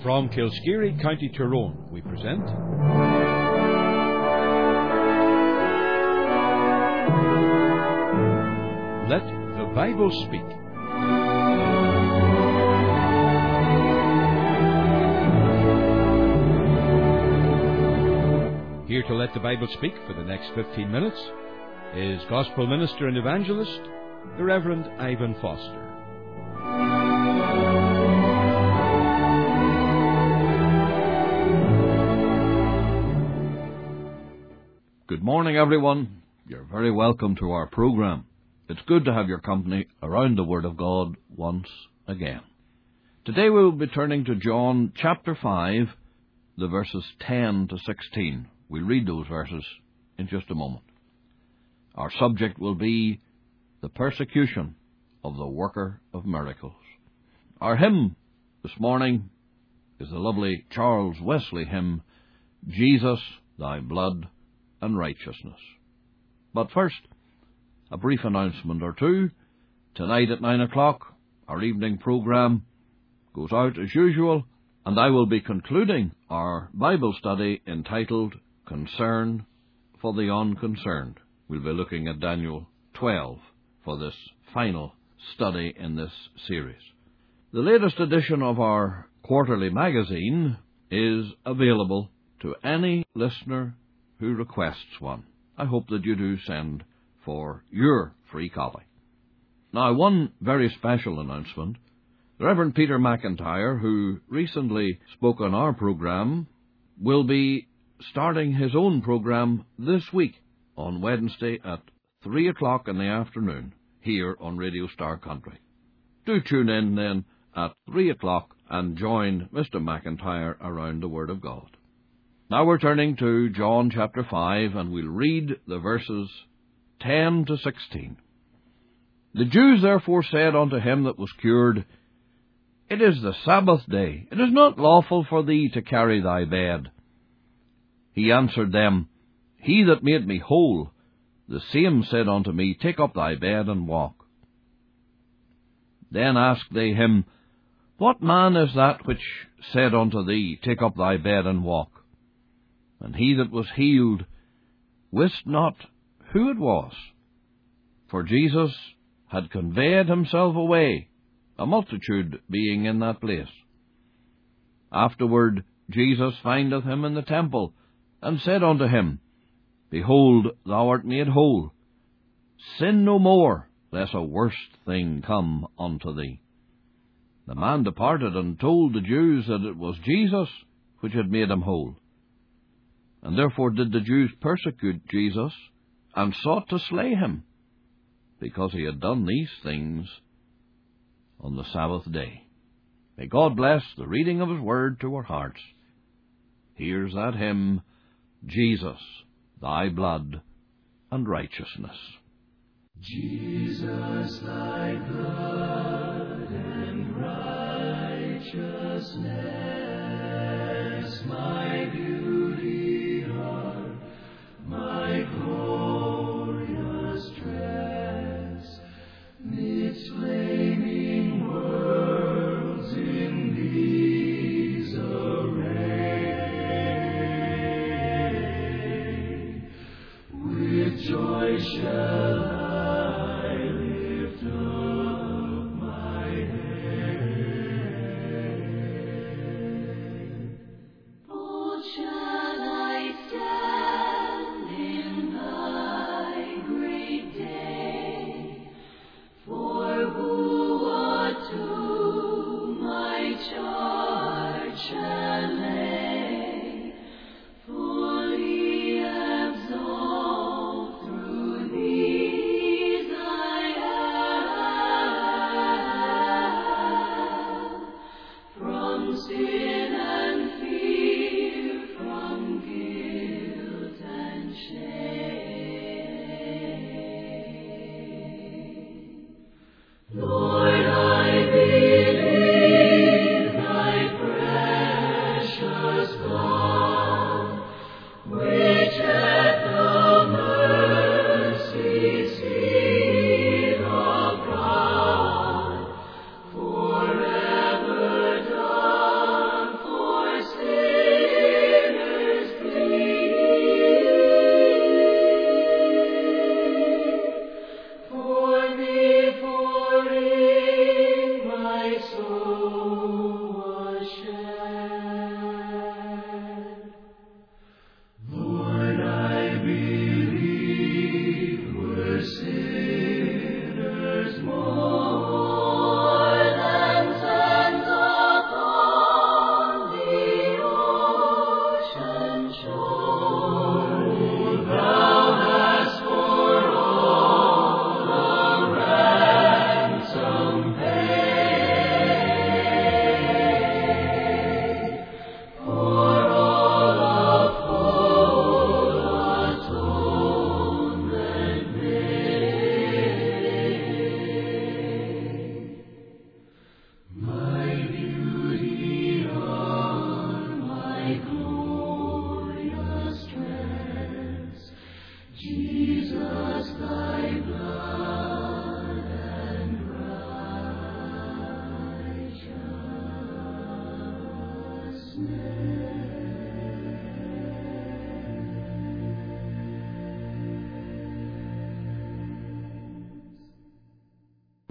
From Kilskeary, County Tyrone, we present Let the Bible Speak. Here to let the Bible speak for the next 15 minutes is Gospel Minister and Evangelist, the Reverend Ivan Foster. Good morning, everyone. You're very welcome to our program. It's good to have your company around the Word of God once again. Today we will be turning to John chapter 5, the verses 10 to 16. We'll read those verses in just a moment. Our subject will be the persecution of the worker of miracles. Our hymn this morning is the lovely Charles Wesley hymn, Jesus, Thy Blood and Righteousness. But first, a brief announcement or two. Tonight at 9 o'clock, our evening program goes out as usual, and I will be concluding our Bible study entitled Concern for the Unconcerned. We'll be looking at Daniel 12 for this final study in this series. The latest edition of our quarterly magazine is available to any listener who requests one. I hope that you do send for your free copy. Now, one very special announcement. The Reverend Peter McIntyre, who recently spoke on our program, will be starting his own program this week on Wednesday at 3 o'clock in the afternoon here on Radio Star Country. Do tune in then at 3 o'clock and join Mr. McIntyre around the Word of God. Now we're turning to John chapter 5, and we'll read the verses 10 to 16. The Jews therefore said unto him that was cured, It is the Sabbath day. It is not lawful for thee to carry thy bed. He answered them, He that made me whole, the same said unto me, Take up thy bed and walk. Then asked they him, What man is that which said unto thee, Take up thy bed and walk? And he that was healed wist not who it was, for Jesus had conveyed himself away, a multitude being in that place. Afterward Jesus findeth him in the temple, and said unto him, Behold, thou art made whole. Sin no more, lest a worse thing come unto thee. The man departed and told the Jews that it was Jesus which had made him whole. And therefore did the Jews persecute Jesus, and sought to slay him, because he had done these things on the Sabbath day. May God bless the reading of His Word to our hearts. Here's that hymn, Jesus, Thy Blood and Righteousness. Jesus, Thy blood and righteousness, my beauty are, my glorious dress, midst flaming worlds in these array, with joy shall I lift up my head. Bold shall I stand in thy great day, for who unto my charge shall lay, fully absolved through thee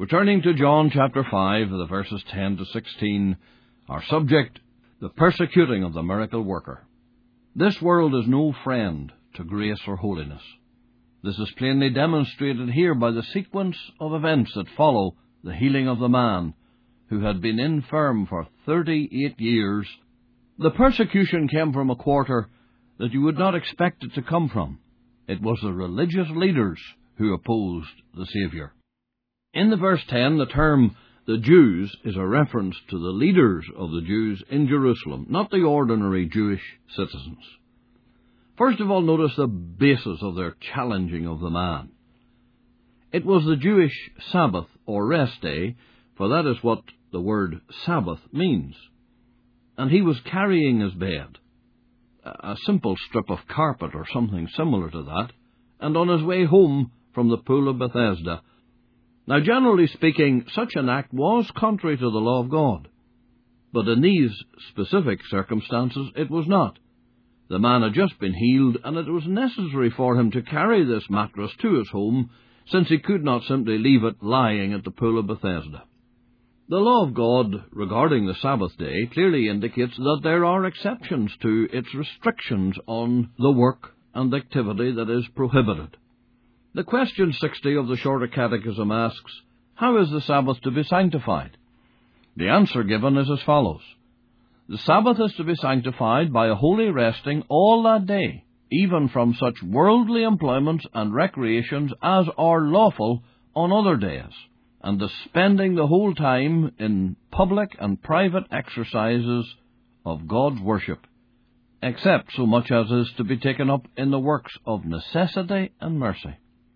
Returning to John chapter 5, the verses 10 to 16, our subject, the persecuting of the miracle worker. This world is no friend to grace or holiness. This is plainly demonstrated here by the sequence of events that follow the healing of the man who had been infirm for 38 years. The persecution came from a quarter that you would not expect it to come from. It was the religious leaders who opposed the Saviour. In the verse 10, the term the Jews is a reference to the leaders of the Jews in Jerusalem, not the ordinary Jewish citizens. First of all, notice the basis of their challenging of the man. It was the Jewish Sabbath or rest day, for that is what the word Sabbath means. And he was carrying his bed, a simple strip of carpet or something similar to that, and on his way home from the pool of Bethesda. Now, generally speaking, such an act was contrary to the law of God. But in these specific circumstances, it was not. The man had just been healed, and it was necessary for him to carry this mattress to his home, since he could not simply leave it lying at the pool of Bethesda. The law of God regarding the Sabbath day clearly indicates that there are exceptions to its restrictions on the work and activity that is prohibited. The question 60 of the Shorter Catechism asks, how is the Sabbath to be sanctified? The answer given is as follows. The Sabbath is to be sanctified by a holy resting all that day, even from such worldly employments and recreations as are lawful on other days, and the spending the whole time in public and private exercises of God's worship, except so much as is to be taken up in the works of necessity and mercy.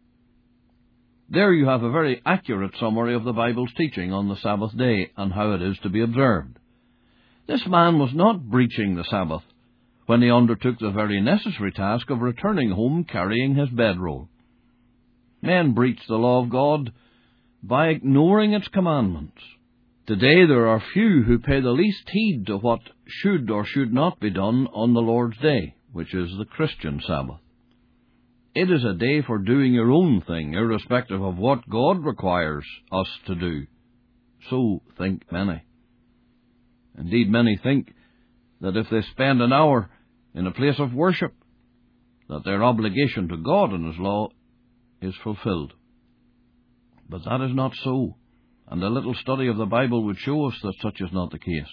There you have a very accurate summary of the Bible's teaching on the Sabbath day and how it is to be observed. This man was not breaching the Sabbath when he undertook the very necessary task of returning home carrying his bedroll. Men breach the law of God by ignoring its commandments. Today there are few who pay the least heed to what should or should not be done on the Lord's Day, which is the Christian Sabbath. It is a day for doing your own thing, irrespective of what God requires us to do. So think many. Indeed, many think that if they spend an hour in a place of worship, that their obligation to God and His law is fulfilled. But that is not so, and a little study of the Bible would show us that such is not the case.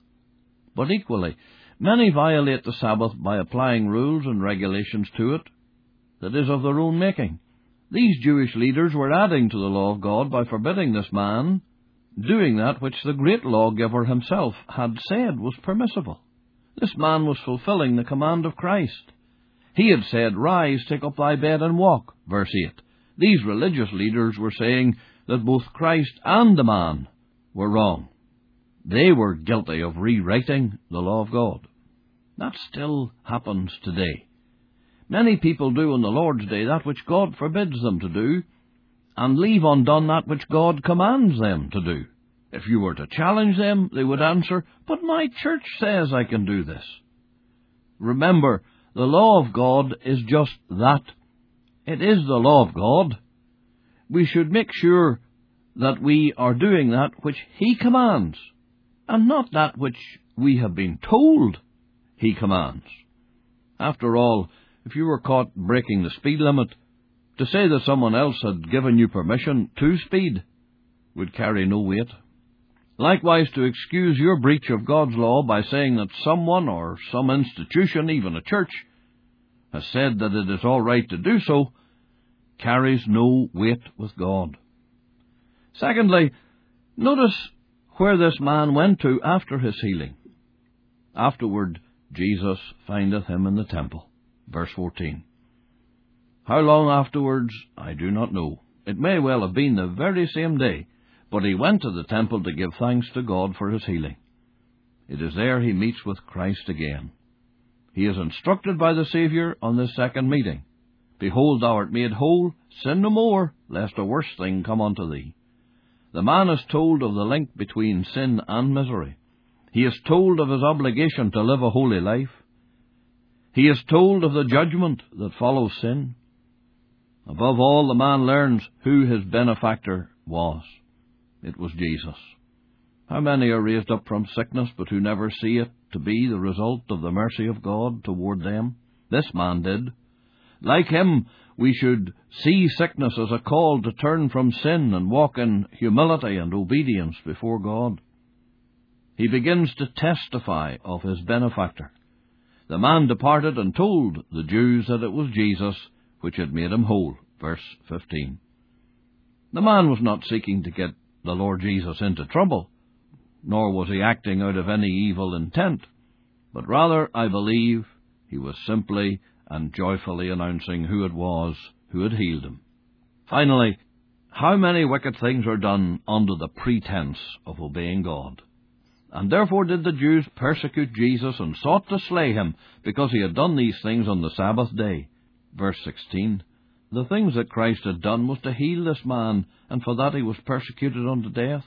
But equally, many violate the Sabbath by applying rules and regulations to it that is of their own making. These Jewish leaders were adding to the law of God by forbidding this man doing that which the great lawgiver himself had said was permissible. This man was fulfilling the command of Christ. He had said, "Rise, take up thy bed and walk," verse 8. These religious leaders were saying that both Christ and the man were wrong. They were guilty of rewriting the law of God. That still happens today. Many people do on the Lord's Day that which God forbids them to do, and leave undone that which God commands them to do. If you were to challenge them, they would answer, "But my church says I can do this." Remember, the law of God is just that. It is the law of God. We should make sure that we are doing that which He commands, and not that which we have been told He commands. After all, if you were caught breaking the speed limit, to say that someone else had given you permission to speed would carry no weight. Likewise, to excuse your breach of God's law by saying that someone or some institution, even a church, has said that it is all right to do so, carries no weight with God. Secondly, notice where this man went to after his healing. Afterward, Jesus findeth him in the temple. Verse 14. How long afterwards, I do not know. It may well have been the very same day, but he went to the temple to give thanks to God for his healing. It is there he meets with Christ again. He is instructed by the Saviour on this second meeting. Behold, thou art made whole, sin no more, lest a worse thing come unto thee. The man is told of the link between sin and misery. He is told of his obligation to live a holy life. He is told of the judgment that follows sin. Above all, the man learns who his benefactor was. It was Jesus. How many are raised up from sickness, but who never see it to be the result of the mercy of God toward them? This man did. Like him, we should see sickness as a call to turn from sin and walk in humility and obedience before God. He begins to testify of his benefactor. The man departed and told the Jews that it was Jesus which had made him whole. Verse 15. The man was not seeking to get the Lord Jesus into trouble, nor was he acting out of any evil intent, but rather, I believe, he was simply and joyfully announcing who it was who had healed him. Finally, how many wicked things are done under the pretense of obeying God? And therefore did the Jews persecute Jesus and sought to slay him, because he had done these things on the Sabbath day. Verse 16. The things that Christ had done was to heal this man, and for that he was persecuted unto death.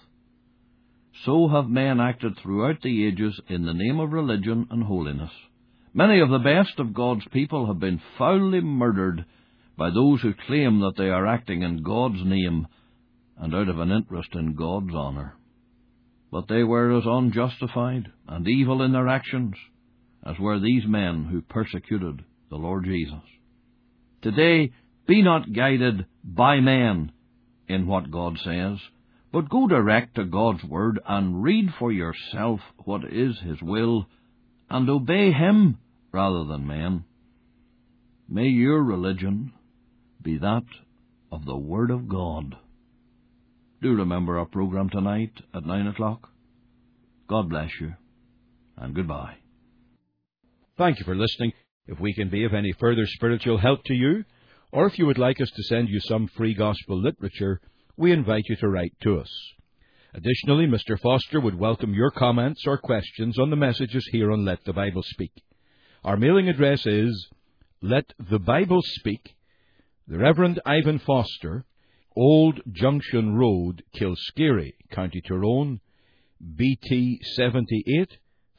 So have men acted throughout the ages in the name of religion and holiness. Many of the best of God's people have been foully murdered by those who claim that they are acting in God's name and out of an interest in God's honour. But they were as unjustified and evil in their actions as were these men who persecuted the Lord Jesus. Today, be not guided by men in what God says, but go direct to God's Word and read for yourself what is His will, and obey Him rather than men. May your religion be that of the Word of God. Do remember our program tonight at 9 o'clock. God bless you, and goodbye. Thank you for listening. If we can be of any further spiritual help to you, or if you would like us to send you some free gospel literature, we invite you to write to us. Additionally, Mr. Foster would welcome your comments or questions on the messages here on Let the Bible Speak. Our mailing address is Let the Bible Speak, the Reverend Ivan Foster, Old Junction Road, Kilskeary, County Tyrone, BT 78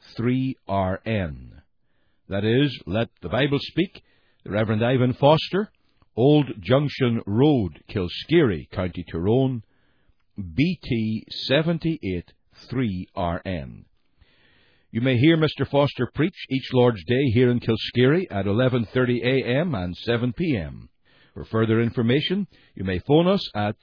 3RN. That is, Let the Bible Speak, the Reverend Ivan Foster, Old Junction Road, Kilskeary, County Tyrone, BT 78 3RN. You may hear Mr. Foster preach each Lord's Day here in Kilskeary at 11:30 a.m. and 7 p.m. For further information, you may phone us at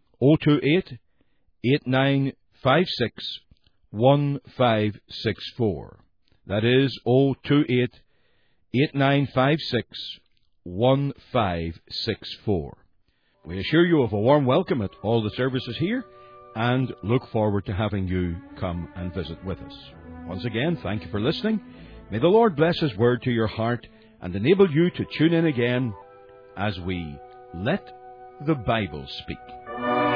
028-8956-1564. That is 028-8956-1564. We assure you of a warm welcome at all the services here and look forward to having you come and visit with us. Once again, thank you for listening. May the Lord bless His word to your heart and enable you to tune in again as we Let the Bible Speak.